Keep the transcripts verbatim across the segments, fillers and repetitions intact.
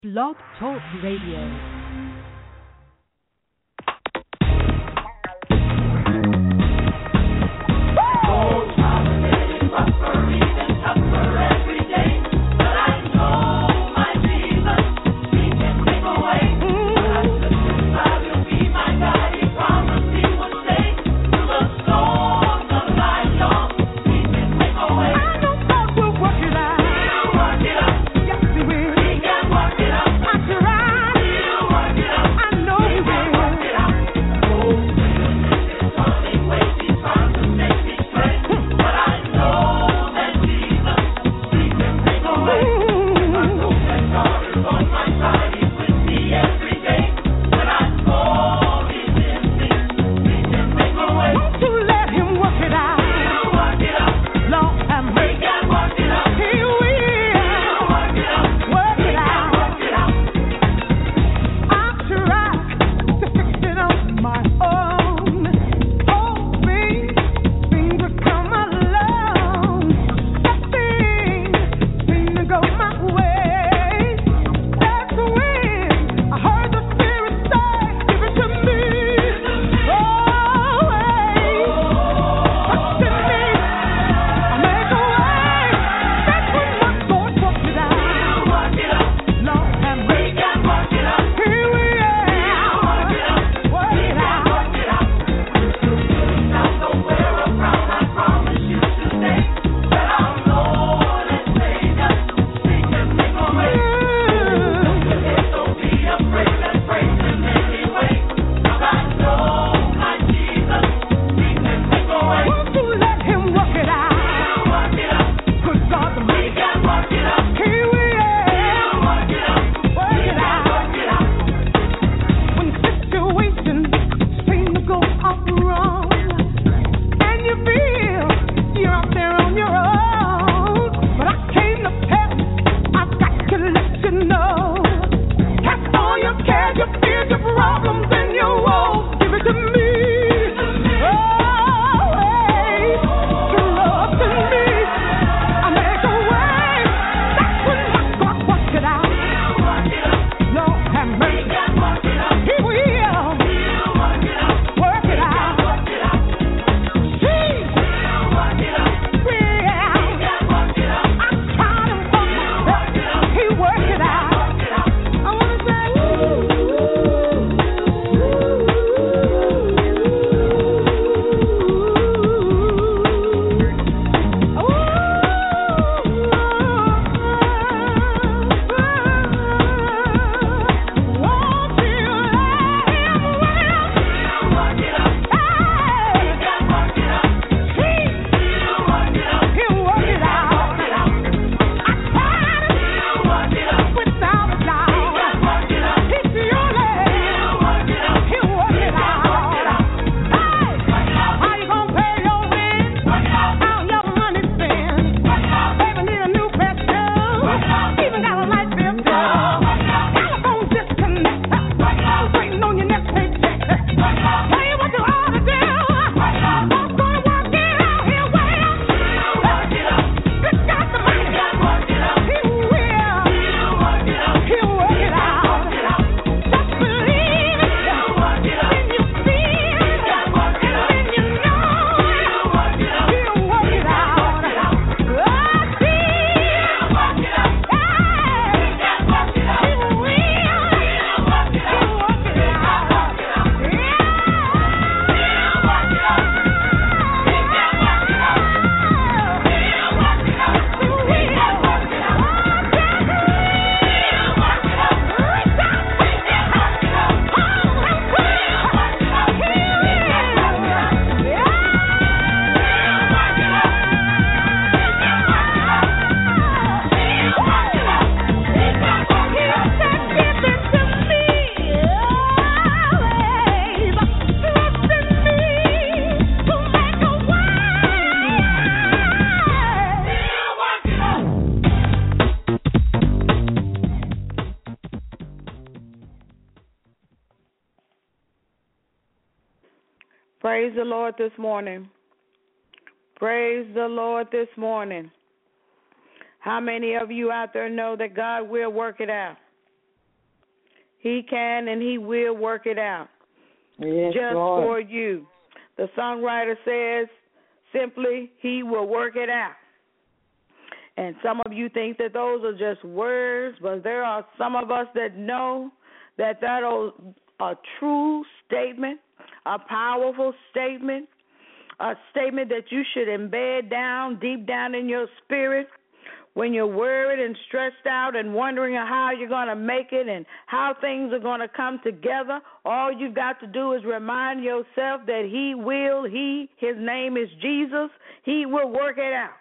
Blog Talk Radio. Praise the Lord this morning. Praise the Lord this morning. How many of you out there know that God will work it out? He can and he will work it out. Yes, just Lord. for you. The songwriter says simply, he will work it out. And some of you think that those are just words, but there are some of us that know that that is a true statement, a powerful statement, a statement that you should embed down, deep down in your spirit. When you're worried and stressed out and wondering how you're going to make it and how things are going to come together, all you've got to do is remind yourself that he will, he, his name is Jesus, he will work it out.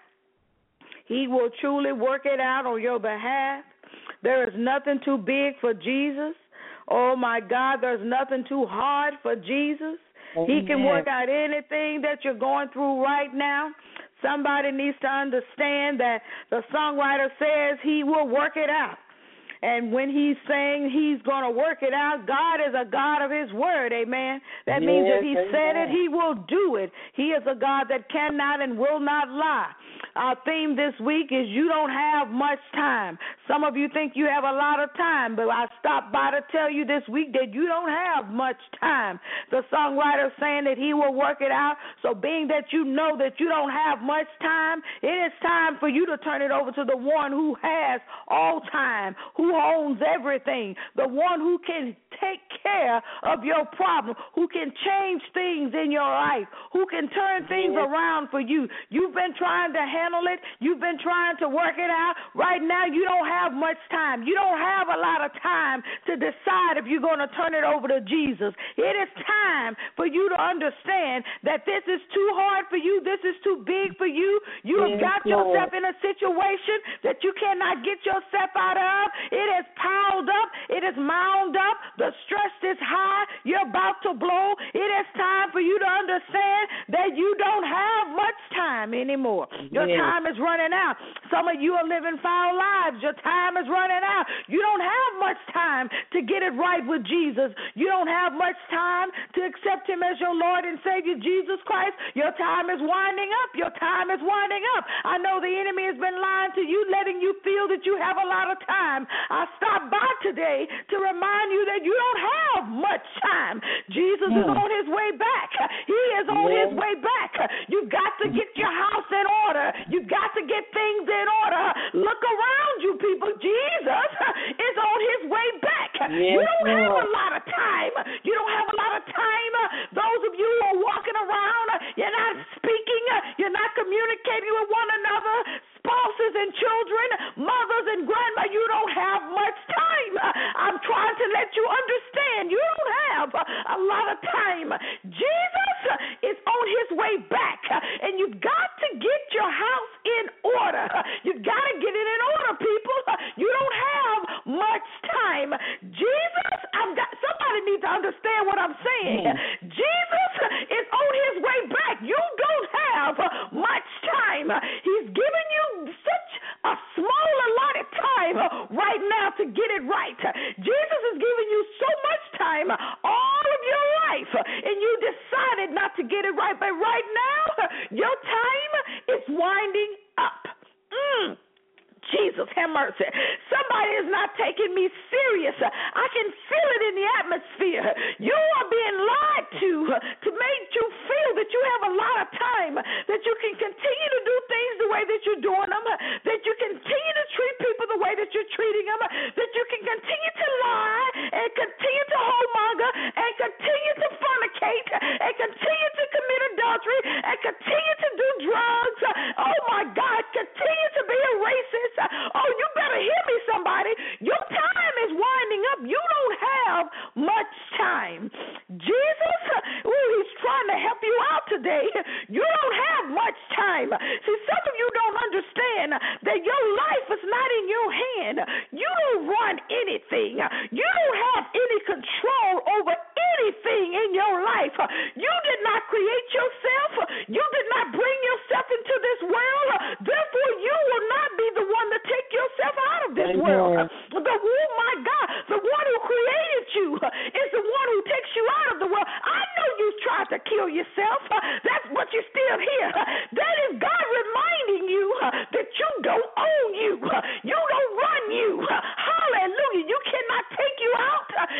He will truly work it out on your behalf. There is nothing too big for Jesus. Oh, my God, there's nothing too hard for Jesus. Amen. He can work out anything that you're going through right now. Somebody needs to understand that the songwriter says he will work it out. And when he's saying he's going to work it out, God is a God of his word, amen. That yes, means if he amen. said it, he will do it. He is a God that cannot and will not lie. Our theme this week is you don't have much time. Some of you think you have a lot of time, but I stopped by to tell you this week that you don't have much time. The songwriter is saying that he will work it out. So being that you know that you don't have much time, it is time for you to turn it over to the one who has all time, who owns everything, the one who can take care of your problem, who can change things in your life, who can turn things around for you. You've been trying to handle it. You've been trying to work it out. Right now, you don't have much time. You don't have a lot of time to decide if you're going to turn it over to Jesus. It is time for you to understand that this is too hard for you. This is too big for you. You have got yourself in a situation that you cannot get yourself out of. It is piled up. It is mound up. The stress is high. You're about to blow. It is time for you to understand that you don't have much time anymore. Your yes. time is running out. Some of you are living foul lives. Your time is running out. You don't have much time to get it right with Jesus. You don't have much time to accept him as your Lord and Savior, Jesus Christ. Your time is winding up. Your time is winding up. I know the enemy has been lying to you, letting you feel that you have a lot of time. I stopped by today to remind you that you don't have much time. Jesus mm. is on his way back. He is on yeah. his way back. You've got to get your house in order. You've got to get things in order. Look around you, people. Jesus is on his way back. Yes, you don't have a lot of time. You don't have a lot of time. Those of you who are walking around, you're not speaking. You're not communicating with one another. Spouses and children, mothers and grandma, you don't have much time. I'm trying to let you understand you don't have a lot of time. Jesus is on his way back, and you've got to get your house in order. You've got to get it in order, people. You don't have much time. Jesus, I've got somebody needs to understand what I'm saying. Mm. Jesus is on his way back. You don't have much time. He's giving you such a small allotted time right now to get it right. Jesus is giving you so much time all of your life, and you decided not to get it right. But right now, your time is winding up. Mm. Jesus, have mercy. Somebody is not taking me serious. I can feel it in the atmosphere. You are being lied to to make you feel that you have a lot of time, that you can continue to do things the way that you're doing them, that you continue to treat people the way that you're treating them, that you can continue to lie and continue to whoremonger and continue to fornicate and continue to commit adultery and continue to do drugs. Oh, my God, continue to be a racist. Oh, you better hear me, somebody. Your time is winding up. You don't have much time. Jesus, ooh, he's trying to help you out today. You don't have much time. See, some of you don't understand that your life is not in your hand. You don't run anything. You don't have any control over anything in your life. You did not create yourself. You did not bring yourself into this world. Therefore, you will not be the one to take yourself out of this world. The oh my God, the one who created you is the one who takes you out of the world. I know you tried to kill yourself. That's what you're still here. That is God reminding you that you don't own you. You don't run you. Hallelujah. You cannot take you out.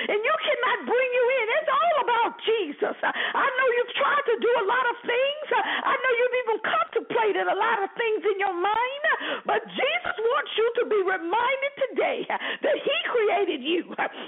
your mind, but Jesus wants you to be reminded today that he created you.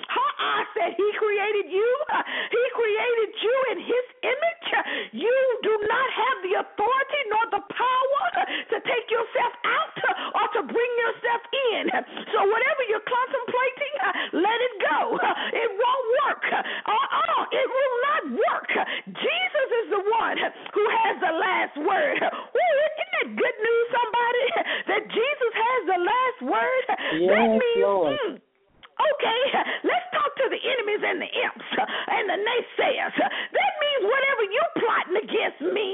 I said he created you. He created you in his image. You do not have the authority nor the power to take yourself out or to bring yourself in. So whatever you're contemplating, let it go. It won't work. Uh-uh, it will not work. Jesus is the one who has the last word. Ooh, isn't that good news, somebody? That Jesus has the last word? Yes, that means, Lord. Mm, okay, let's talk to the enemies and the imps and the naysayers. That means whatever you're plotting against me,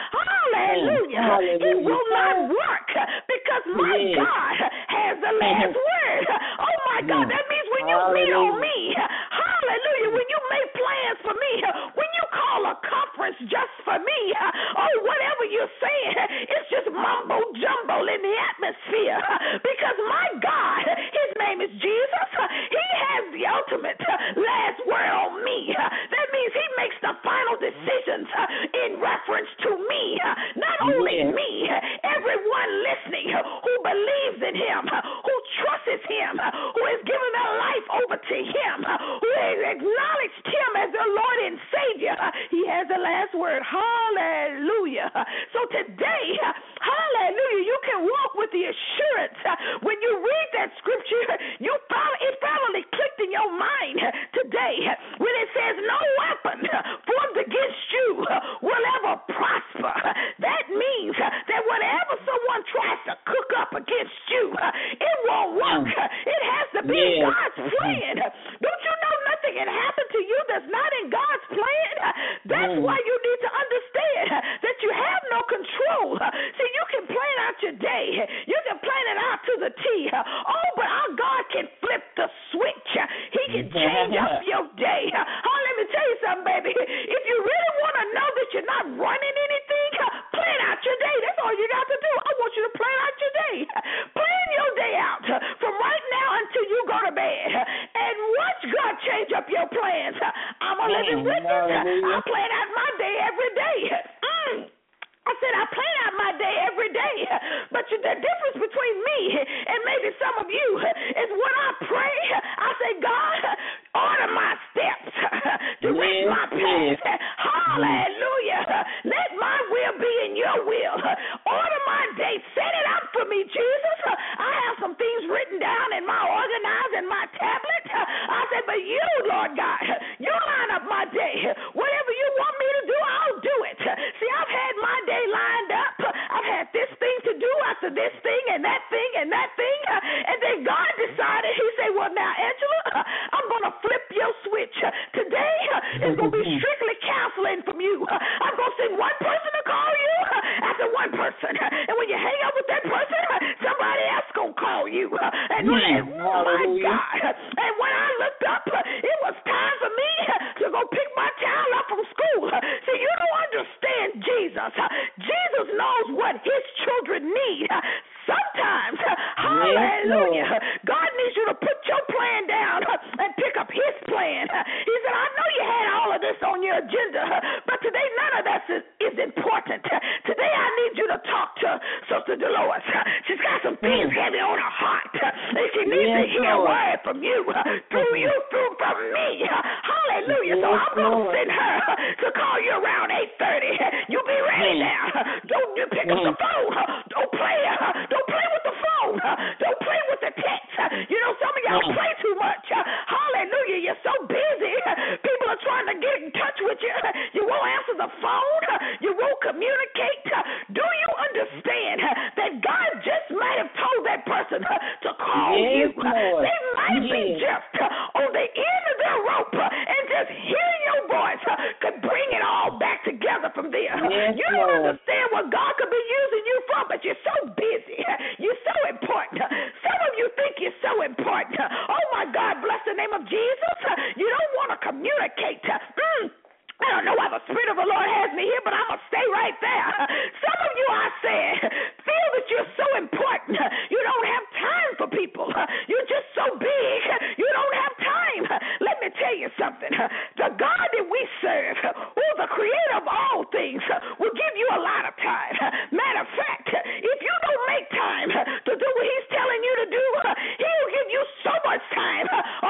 hallelujah, hallelujah. it will not work because my yes. God has the last word. Oh, my God, that means when you hallelujah. meet on me, hallelujah, when you make plans for me, when you call a conference just for me, oh, whatever you're saying, it's just mumbo-jumbo in the atmosphere because my God, his name is Jesus. He has the ultimate last word on me. That means he makes the final decisions in reference to me. Not only yes. me, everyone listening who believes in him, who trusts him, who has given their life over to him, who has acknowledged him as their Lord and Savior. He has the last word. Hallelujah. So today, hallelujah, you can walk with the assurance. When you read that scripture, you probably, it probably clicked in your mind today when it says no weapon formed against you will ever prosper. That means that whatever someone tries to cook up against you, it won't work. It has to be yes. in God's plan. Don't you know nothing can happen to you that's not in God's plan? That's mm. why you need to understand that you have no control. See, you can plan out your day. You can plan it out to the T. Oh, but our God can flip the switch. He can change up your day. Oh, let me tell you something, baby. If you really want to know that you're not running anything, plan out your day. That's all you got to do. I want you to plan out your day. Plan your day out from right now until you go to bed. And watch God change up your plans. I'm a living witness. I plan out my day every day. Mm. I said, I plan out my day every day. But the difference between me and maybe some of you is when I pray, I say, God, order my steps, direct my path. Hallelujah. Let my will be in your will. Order my day. Set it up for me, Jesus. I have some things written down in my organized in my tablet. I said, but you, Lord God, you line up my day. Whatever you want me to do, I'll do it. See, I've had my day lined up. I've had this thing to do after this thing and that thing and that thing. And then God decided, he said, well, now, Angela, I'm going to flip your switch. Today is going to be strictly counseling from you. I'm going to send one person to call you after one person. And when you hang up with that person, somebody else going to call you. And when, oh, my God. And when I looked up, it was time for me to go pick my child up from school. See, you don't understand Jesus. Jesus knows what his children need. Sometimes, hallelujah, God needs you to put your plan down and pick up his plan. He said, I know you had all of this on your agenda, but today none of that is, is important. Today I need you to talk to Sister Dolores. She's got some things heavy on her heart, and she needs yes, to hear Lord. a word from you, through you, through from me. Hallelujah. Yes, so I'm going to send her to call you around eight thirty. You be ready now. Don't you pick up the phone. Don't play. Don't play with the phone. Don't play with the text. You know, some of y'all play too much. Hallelujah. You're so busy. People are trying to get in touch with you. You won't answer the phone. You won't communicate. Do you understand that God just might have told that person to call yes, you? Lord. They might yes. be just on the end of their rope, and just hearing your voice could bring it all back together from there. Yes, you don't Lord. understand what God could be using you for, but you're so busy. You're so important. Some of you think you're so important. Oh, my God, bless the name of Jesus. You don't want to communicate. Mm. I don't know why the Spirit of the Lord has me here, but I'm going to stay right there. Some of you, I said, feel that you're so important. You don't have time for people. You're just so big. You don't have time. Let me tell you something. The God that we serve, who's the creator of all things, will give you a lot of time. Matter of fact, if you don't make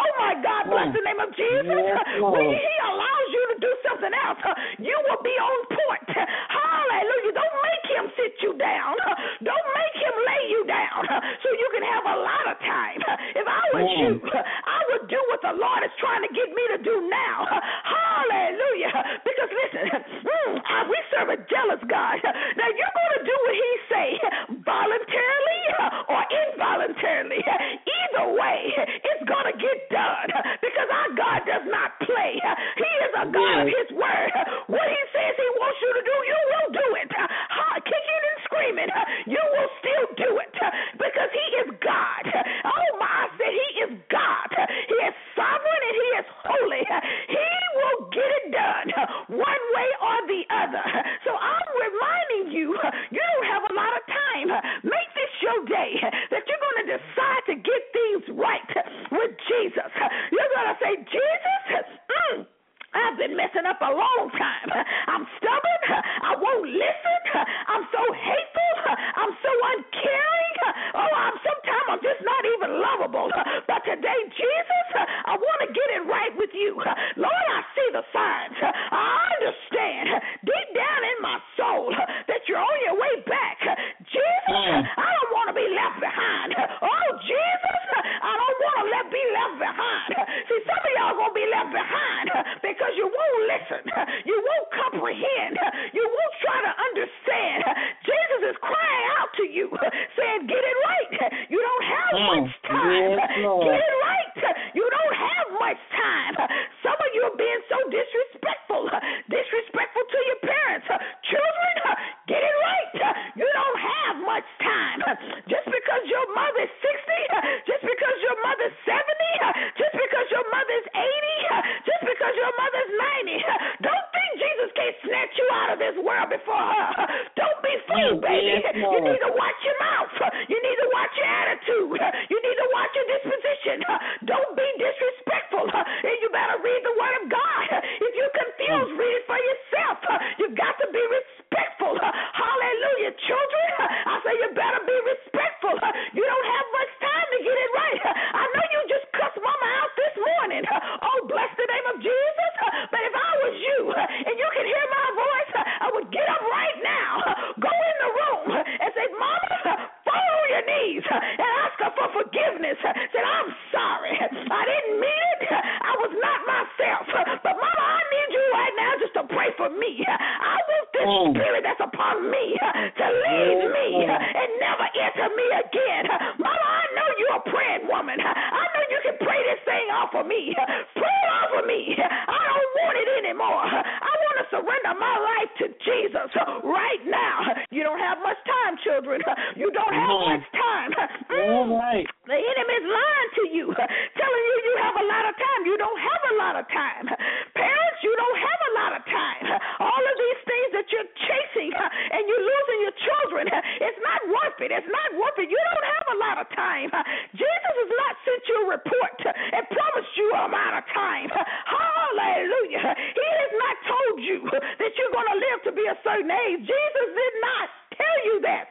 Oh, my God, bless the name of Jesus. Yes, when he allows you to do something else, you will be on point. Hallelujah. Don't make him sit you down. Don't make him lay you down so you can have a lot of time. If I was mm. you, I would do what the Lord is trying to get me to do now. Hallelujah. Because listen, mm, we serve a jealous God. Now you're going to do what he say, voluntarily or involuntarily. Either way, it's going to get done because our God does not play. He is a God of his word. What he says he wants you to do, you will do it. Kicking and screaming, you will still do it because he is God. Oh my, I said he is God. He is sovereign and he is holy. He will get it done one way or the other. So I'm reminding you, you don't have a lot of time. Make this your day that you're going to decide to get things right with Jesus. You're going to say, Jesus, mm, I've been messing up a long time. I'm stubborn. I won't listen. I'm so hateful. I'm so uncaring. Oh, I'm sometimes I'm just not even lovable. But today, Jesus, I want to get it right with you. Lord, I see the signs. I understand deep down in my soul that you're on your way back. Jesus, I don't want to be left behind. Oh, Jesus, I don't want to let, be left behind. See, some of y'all going to be left behind because you won't listen. You won't comprehend. You won't try to understand. Jesus is crying out to you, saying, get it right. You don't have mm, much time. Yes, get it right. You don't have much time. Some of you are being so disrespectful. Disrespectful to your parents. Children, get it right. You don't have much time. Just because your mother's sixty, just because your mother's seventy, just because your mother's eighty, just because your mother's ninety, don't think Jesus can't snatch you out of this world before her. Don't be fooled, baby. You need to watch your mouth. You need to watch your attitude. You need to watch your disposition. Don't be disrespectful. And you better read the word of God. If you're confused, read it for yourself. You've got to be respectful. Hallelujah. Children, I say you better be respectful. You don't have much time to get it right. I know you just cussed mama out this morning. Oh, bless the name of Jesus. But if I was you and you can hear my voice, I would get up right now, go in the room and say, Mama, fall on your knees and ask her for forgiveness. Said, I'm sorry. I didn't mean it. I was not myself. But Mama, I need you right now just to pray for me. I want this mm. spirit that's upon me to leave me and never enter me again. Mama, I know you're a praying woman. I know you can pray this thing off of me. Pray it off of me. I don't want it anymore. I want to surrender my life to Jesus right now. You don't have much time, children. You don't have mm. much time. Mm. All right. The enemy is lying to you, telling you you have a lot of time. You don't have a lot of time. Parents, you don't have a lot of time. All of these things that you're chasing and you're losing your children, it's not worth it. It's not worth it. You don't have a lot of time. Jesus has not sent you a report and promised you a amount of time. Hallelujah. He has not told you that you're going to live to be a certain age. Jesus did not tell you that.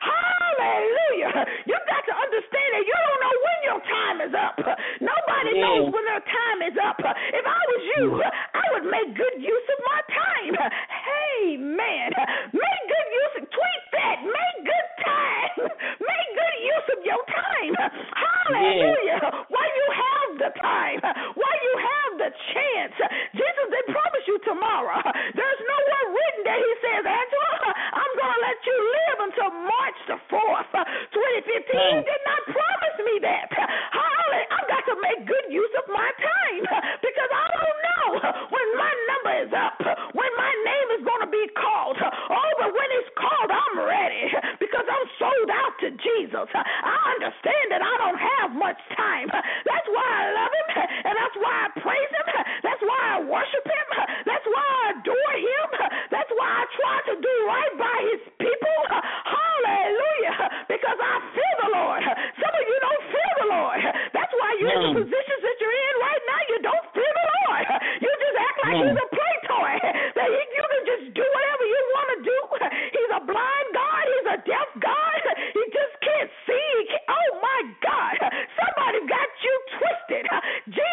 Hallelujah. You've got to understand that you don't know when your time is up. Nobody yeah. knows when their time is up. If I was you, I would make good use of my time. Hey, man. Make good use of, tweet that. Make good time. Make good use of your time. Hallelujah. Yeah. While you have the time, while you have the chance. Jesus didn't promise you tomorrow. There's nowhere written that he says, Angela, I'm going to let you live until March the fourth, twenty fifteen. He did not promise me that. Hallelujah. I've got to make good use of my time because I don't know when my number is up, when my name is going to be called. Oh, but when it's called, I'm ready because I'm sold out to Jesus. I understand that I don't have much time. That's why I love him, and that's why I praise him. That's why I worship him. That's why I adore him. That's why I try to do right by his people. Hallelujah. Because I fear the Lord. Some of you don't fear the Lord. That's why you're mm. in the positions that you're in right now. You don't fear the Lord. You just act like mm. he's a play toy. That he, you can just do whatever you want to do. He's a blind God. He's a deaf God. He just can't see. He can't, oh, my God. Somebody got you twisted. Jesus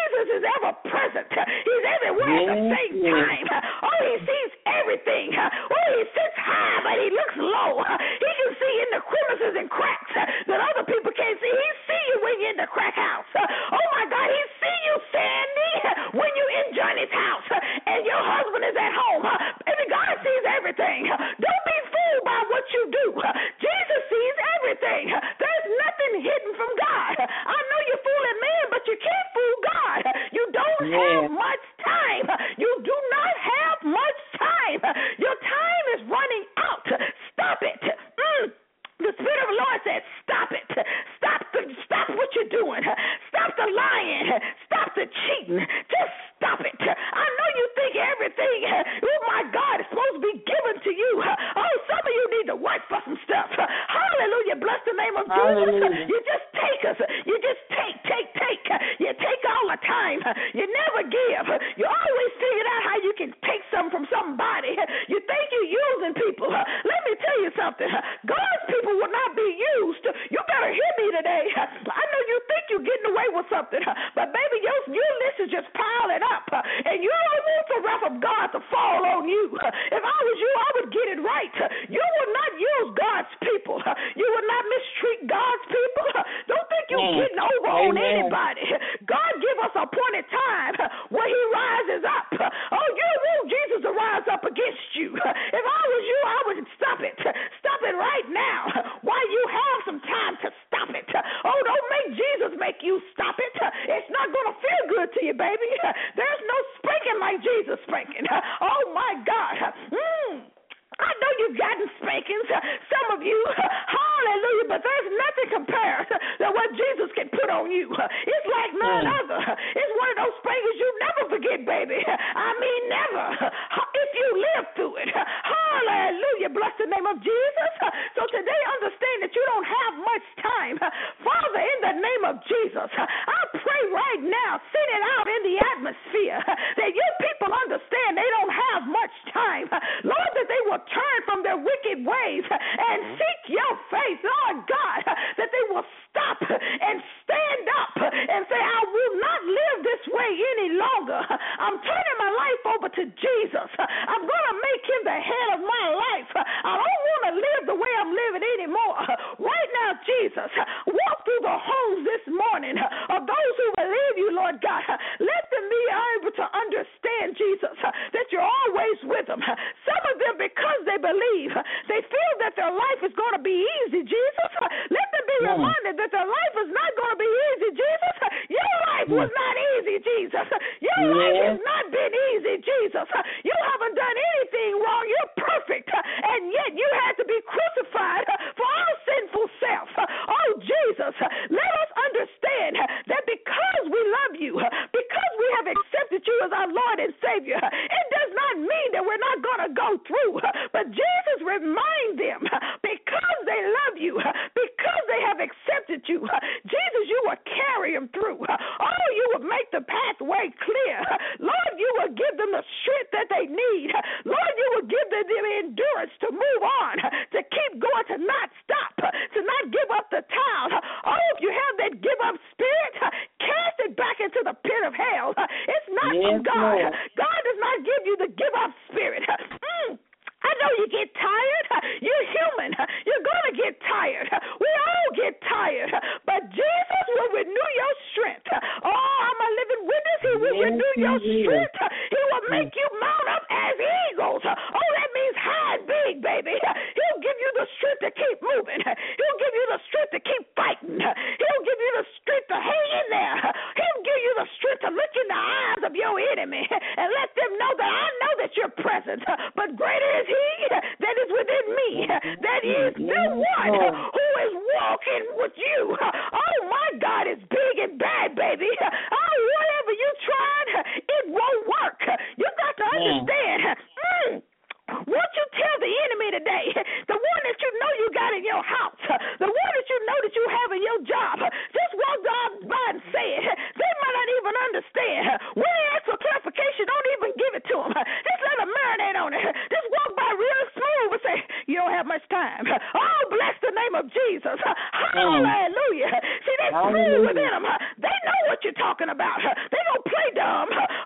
at the same time, oh, he sees everything. Oh, he sits high, but he looks low. He can see in the crevices and cracks that other people can't see. He see you when you're in the crack house. Oh, my God, he see you, Sandy, when you're in Johnny's house and your husband is at home. Baby, God sees everything. Don't be fooled by what you do. Jesus sees everything. There's nothing hidden from God. I know you're fooling man, but you can't fool God. You don't yeah. have much time. You do not have much time. Your time is running out. Stop it. Mm. The Spirit of the Lord said, stop it. Stop the, stop what you're doing. Stop the lying. Stop the cheating. Just stop it. I know you think everything, oh, my God, is supposed to be given to you. Oh, some of you need to work for some stuff. Hallelujah. Bless the name of Jesus. You just take us. You just take, take, take. You take all the time. You never give. You always figure out how you can take something from somebody. You think you're using people. Let me tell you something. God's people will not be used. You better hear me today. I know you think you're getting away with something, but baby, your, your list is just piling up, and you don't want the wrath of God to fall on you. If I was you, I would get it right. You will not use God's people. You will not mistreat God's people. Don't think you're mm. getting over Amen. On anybody. God give us appointed time when he rises up. Oh, you don't want Jesus to rise up against you. If I was you, I would stop it. Stop it right now. Why you have some time to stop it. Oh, don't make Jesus make you stop it. It's not going to feel good to you, baby. There's no spanking like Jesus spanking. Oh, my God. Mm. I know you've gotten spankings, some of you, hallelujah, but there's nothing compared to what Jesus can put on you. It's like none mm. other. It's one of those spankings you never forget, baby. I mean, never. If you live through it. Hallelujah. Bless the name of Jesus. So today, understand that you don't have much time. Father, in the name of Jesus, I pray right now, send it out in the atmosphere that your people understand they don't have much time. Lord, that they will turn from their wicked ways and seek your face, Lord God, that they will stop and stand up and say, I will not live this way any longer. I'm turning my life over to Jesus. I'm going to make him the head of my life. I don't want to live the way I'm living anymore. Right now, Jesus, walk through the homes this morning of those who believe you, Lord God. Let them be able to understand, Jesus, that you're always with them. Some of them, because they believe, they feel that their life is going to be easy, Jesus. Let them be reminded that their life is not going to be easy, Jesus. Your life was not easy, Jesus. Your yeah. life has not been easy, Jesus. You haven't done anything wrong. You're perfect, and yet you had to be crucified for our sinful self. Oh, Jesus, let us understand that because we love you, because we have accepted you as our Lord and Savior, it does not mean that we're not going to go through. But Jesus, remind them, because they love you, because they have accepted you, Jesus, you will carry them through. Oh, you will make the pathway clear. Lord, you will give them the strength that they need. Lord, you will give them the endurance to move on, to keep going, to not stop, to not give up the towel. Oh, if you have that give up spirit, cast it back into the pit of hell. It's not yes, from God. Lord. God does not give you the give up spirit. Mm. I know you get tired. You're human. You're going to get tired. We all get tired. But Jesus will renew your strength. Oh, I'm a living witness. He will yes, renew your is. strength. He will make you mount up as eagles. Oh, that means high and big, baby. He'll give you the strength to keep moving. He'll give you the strength to keep fighting. He'll give you the strength to hang in there. He'll give you the strength to look in the eyes of your enemy and let them know that I know that you're present. But greater is he that is within me. That is the one who is walking with you. Oh, my God, it's big and bad, baby. Oh, whatever you tried, it won't work. You got to understand. Mm. Won't you tell the enemy today, the one that you know you got in your house, the one that you know that you have in your job, just walk by and say it. They might not even understand. When they ask for clarification, don't even give it to them. Just let them marinate on it. Just walk by real smooth and say, you don't have much time. Oh, bless the name of Jesus. Hallelujah. See, they fool within them. They know what you're talking about. They don't play dumb. Oh, but the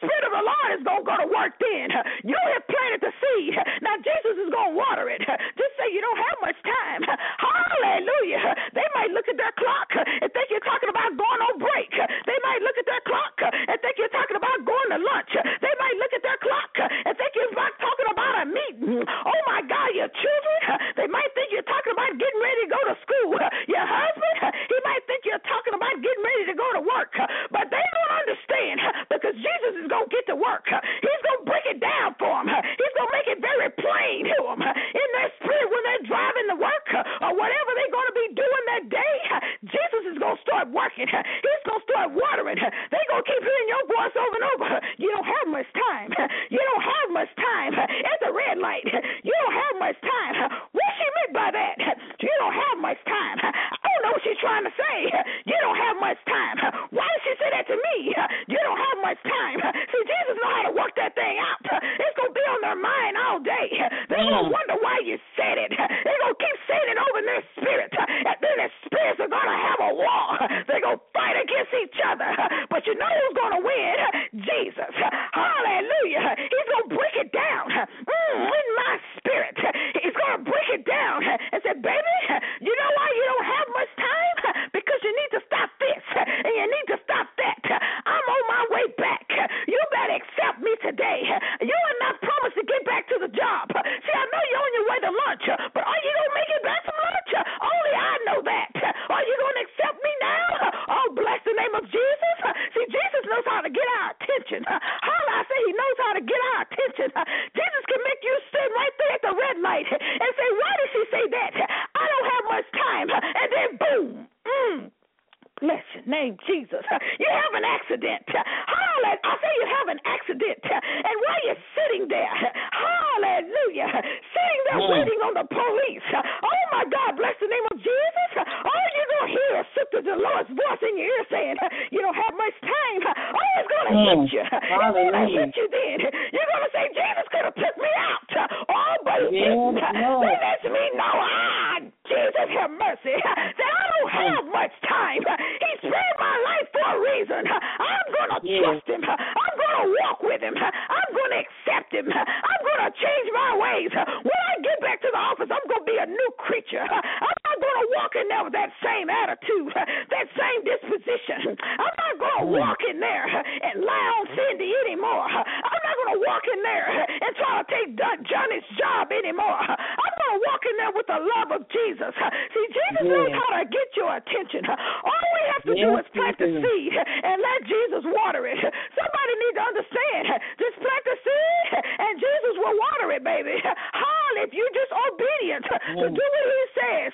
Spirit of the Lord is going to go to work then. You have planted the seed. Now Jesus is going to water it. Just say you don't have much time. Hallelujah. They might look at their clock and think you're talking about going on break. They might look at their clock and think you're talking about going to lunch. They might look at their clock and think you're talking about a meeting. Oh, my God, your children, they might think you're talking about getting ready to go to school. Your husband, he might think you're talking about getting ready to go to work. But they don't understand because Jesus is going to get to work. He's going to break it down for them. He's going to make it very plain to them. In their spirit, when they're driving to work or whatever they're going to be doing that day, Jesus is going to start working. He's going to start watering. They're going to keep hearing your voice over and over. You don't have much time. You don't have much time at the red light. You don't have much time. What she meant by that? You don't have much time. I don't know what she's trying to say. You don't have much time. Why did she say that to me? You don't have much time. See, Jesus knows how to work that thing out. It's going to be on their mind all day. They're going to wonder why you said it. They're going to keep saying it over in their spirit. And then their spirits are going to have a war. They're going to fight against each other. But you know who's going to win? Jesus. Hallelujah. He's going to break it down mm, in my spirit. He's going to break it down and say, baby, you know why you don't have much time? Because you need to stop this and you need to stop that. I'm on my way back. You better accept me today. You are not promised to get back to the job. See, I know you're on your way to lunch, but are you going to make it back from lunch? Only I know that. Are you going to accept me now? Oh, bless the name of Jesus. See, Jesus knows how to get our attention. Holla, I say he knows how to get our attention. Jesus can make you stand right there at the red light and say, why did she say that? I don't have much time. And then boom. Mm. Bless your name, Jesus. You have an accident. Hallelujah. I say you have an accident. And while you're sitting there, hallelujah, sitting there mm. waiting on the police. Oh, my God, bless the name of Jesus. All you're going to hear is Sister Dolores' voice in your ear saying, you don't have much time. Oh, it's going to mm. hit you. It's going to hit you then. You're going to say, Jesus could have took me out. Oh, but he yeah, didn't. No. That lets me know, ah, Jesus, have mercy. That I don't have much time. He spared my life for a reason. I'm going to yeah. trust him. I'm going to walk with him. I'm going to accept him. I'm going to change my ways. When I get back to the office, I'm going to be a new creature. I'm not going to walk in there with that same attitude, that same disposition. I'm not going to walk in there and lie on Cindy anymore. I'm not going to walk in there and try to take Johnny's job anymore. I'm going to walk in there with the love of Jesus. See, Jesus yeah. knows how to get your attention. All we have to yes, do is plant the seed and let Jesus water it. Somebody need to understand. Just plant the seed and Jesus will water it, baby. Hall, if you're just obedient mm. to do what he says,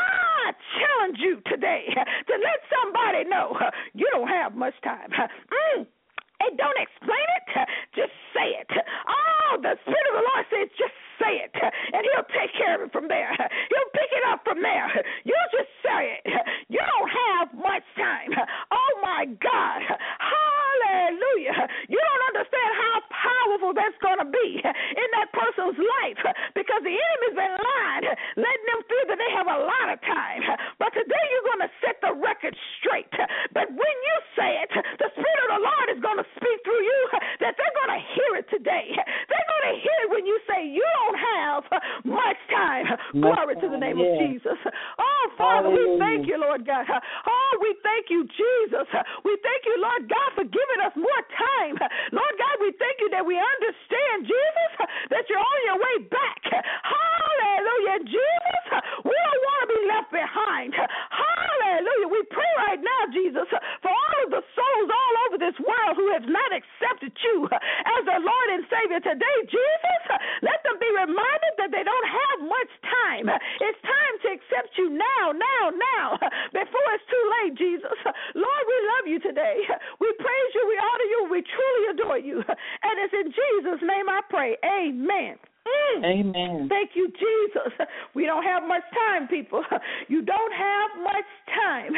I challenge you today to let somebody know you don't have much time. Mm. And don't explain it, just say it. Oh, the Spirit of the Lord says just say it, and he'll take care of it from there. He'll pick it up from there. You just say it. You don't have much time. Oh, my God. Hallelujah. You don't understand how powerful that's going to be in that person's life because the enemy's been lying, letting them feel that they have a lot of time. But today you're going to set the record straight. But when you say it, the Spirit of the Lord is going to speak through you, that they're going to hear it today. They're going to hear it when you say you don't have much time. Glory to the name yeah. of Jesus. Oh, Father, Hallelujah. We thank you, Lord God. Oh, we thank you, Jesus. We thank you, Lord God, for giving us more time. Lord God, we thank you that we understand, Jesus, that you're on your way back. Hallelujah, Jesus. We don't want to be left behind. Hallelujah. We pray right now, Jesus, for all of the souls all over this world who have not accepted you as their Lord and Savior today, Jesus, let them be reminded that they don't have much time. It's time to accept you now, now, now, before it's too late, Jesus. Lord, we love you today. We praise you, we honor you, we truly adore you. And it's in Jesus' name I pray. Amen. Mm. Amen. Thank you, Jesus. We don't have much time, people. You don't have much time.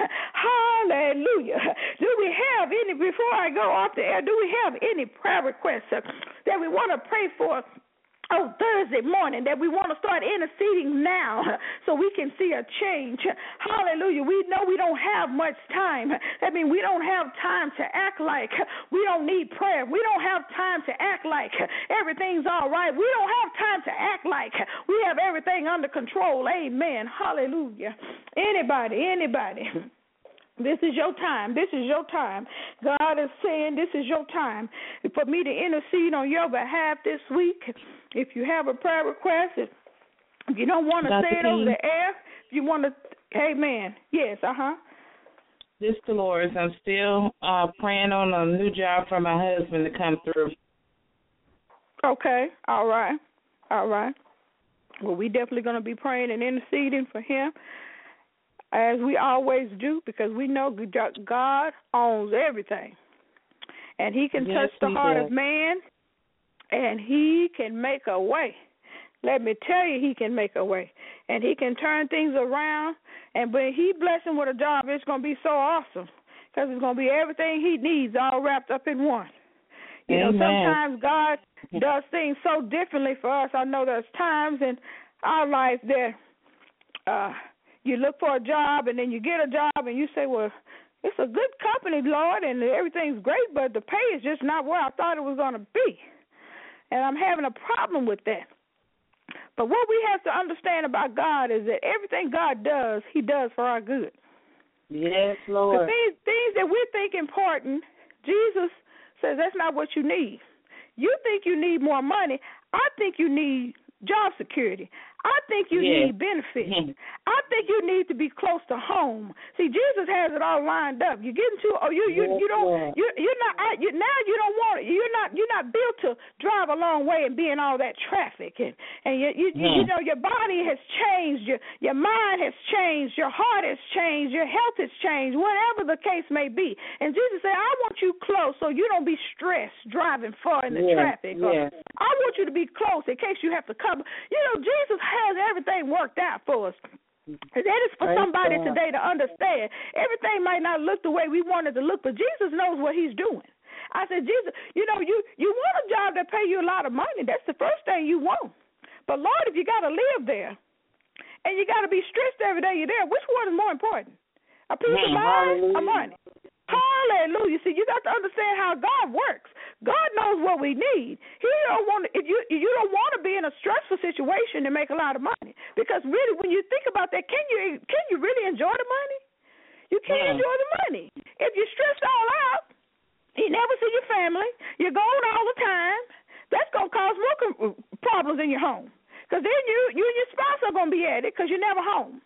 Hallelujah. Do we have any, before I go off the air, do we have any prayer requests that we want to pray for Oh, Thursday morning, that we want to start interceding now so we can see a change. Hallelujah. We know we don't have much time. I mean, we don't have time to act like we don't need prayer. We don't have time to act like everything's all right. We don't have time to act like we have everything under control. Amen. Hallelujah. Anybody, anybody. This is your time. This is your time. God is saying this is your time for me to intercede on your behalf this week. If you have a prayer request, if you don't want to say it over the air, if you want to, amen. Yes, uh-huh. This Dolores, I'm still uh, praying on a new job for my husband to come through. Okay, all right, all right. Well, we definitely going to be praying and interceding for him, as we always do, because we know God owns everything. And he can yes, touch the heart does. of man, and he can make a way. Let me tell you, he can make a way. And he can turn things around, and when he bless him with a job, it's going to be so awesome, because it's going to be everything he needs all wrapped up in one. You Amen. know, sometimes God does things so differently for us. I know there's times in our life that uh, you look for a job, and then you get a job, and you say, well, it's a good company, Lord, and everything's great, but the pay is just not where I thought it was going to be. And I'm having a problem with that. But what we have to understand about God is that everything God does, he does for our good. Yes, Lord. The things, things that we think important, Jesus says that's not what you need. You think you need more money. I think you need job security. I think you yes. need benefits. I think you need to be close to home. See, Jesus has it all lined up. You get into oh you you, yes, you don't Lord. you you're not I, you, now you don't want it. You're not you're not built to drive a long way and be in all that traffic, and and you you, hmm. you, you know your body has changed, your your mind has changed, your heart has changed, your health has changed, whatever the case may be. And Jesus said, I want you close so you don't be stressed driving far in the yes, traffic. Yes. I want you to be close in case you have to cover. You know, Jesus has everything worked out for us. And that is for Praise somebody God. today to understand. Everything might not look the way we want it to look, but Jesus knows what he's doing. I said, Jesus, you know, you, you want a job that pay you a lot of money. That's the first thing you want. But, Lord, if you got to live there and you got to be stressed every day you're there, which one is more important? A peace mm, of mind hallelujah. or money? Hallelujah. See, you got to understand how God works. God knows what we need. He don't want to, if you you don't want to be in a stressful situation and make a lot of money. Because really, when you think about that, can you can you really enjoy the money? You can't mm. enjoy the money. If you're stressed all out, you never see your family, you're gone all the time, that's going to cause more problems in your home. Because then you, you and your spouse are going to be at it because you're never home.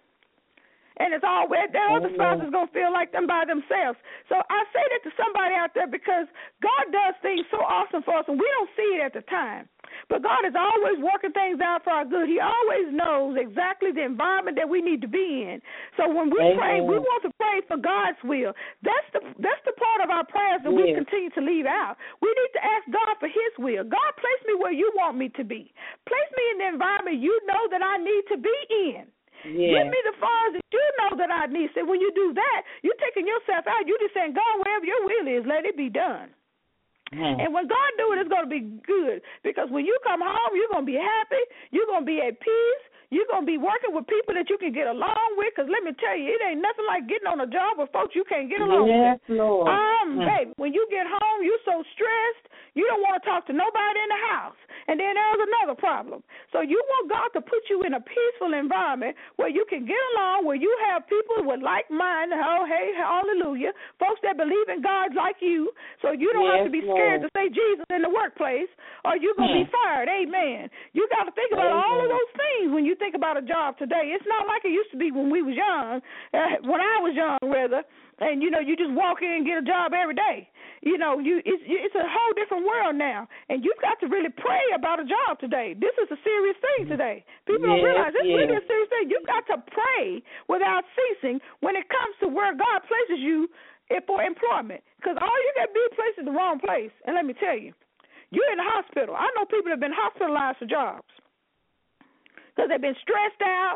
And it's all that other spouse is going to feel like them by themselves. So I say that to somebody out there because God does things so awesome for us, and we don't see it at the time. But God is always working things out for our good. He always knows exactly the environment that we need to be in. So when we Amen. pray, we want to pray for God's will. That's the that's the part of our prayers that yes. we continue to leave out. We need to ask God for his will. God, place me where you want me to be. Place me in the environment you know that I need to be in. Yeah. Give me the funds that you know that I need. So when you do that, you're taking yourself out. You're just saying, God, wherever your will is, let it be done. Mm. And when God do it, it's going to be good. Because when you come home, you're going to be happy. You're going to be at peace. You're going to be working with people that you can get along with. Because let me tell you, it ain't nothing like getting on a job with folks you can't get along yes, with. Lord. Um, mm. baby, when you get home, you're so stressed, you don't want to talk to nobody in the house. And then there's another problem. So you want God to put you in a peaceful environment where you can get along, where you have people with like mind, oh, hey, hallelujah, folks that believe in God like you, so you don't yes, have to be scared Lord. to say Jesus in the workplace or you're going to hmm. be fired. Amen. You got to think about Amen. all of those things when you think about a job today. It's not like it used to be when we was young, uh, when I was young, rather, and, you know, you just walk in and get a job every day. You know, you it's, it's a whole different world now, and you've got to really pray about a job today. This is a serious thing today. People yes, don't realize it's yes. really a serious thing. You've got to pray without ceasing when it comes to where God places you for employment, because all you got to be placed in the wrong place. And let me tell you, you're in the hospital. I know people that have been hospitalized for jobs because they've been stressed out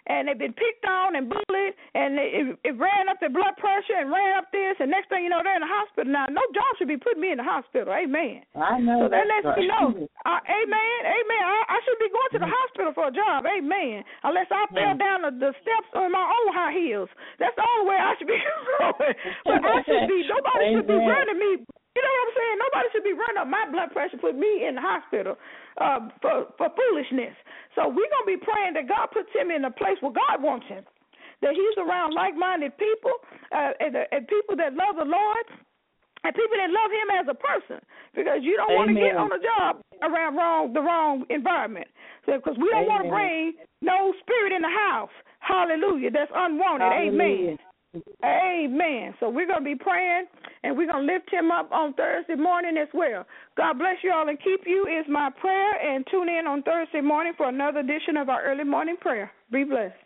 and they've been picked on and bullied, and it, it ran up their blood pressure and ran up this, and next thing you know, they're in the hospital. Now, no job should be putting me in the hospital. Amen. I know. So that lets right. me know. Uh, amen. Amen. I, I should be going to the hospital for a job. Amen. Unless I fell down the, the steps on my own high heels. That's the only way I should be going. But I should be. Nobody Amen. should be running me. You know what I'm saying? Nobody should be running up my blood pressure, put me in the hospital uh, for, for foolishness. So we're going to be praying that God puts him in a place where God wants him, that he's around like-minded people uh, and, uh, and people that love the Lord and people that love him as a person, because you don't want to get on a job around wrong the wrong environment, because we don't want to bring no spirit in the house. Hallelujah. That's unwanted. Hallelujah. Amen. Amen. So we're going to be praying, and we're going to lift him up on Thursday morning as well. God bless you all and keep you is my prayer, and tune in on Thursday morning for another edition of our early morning prayer. Be blessed.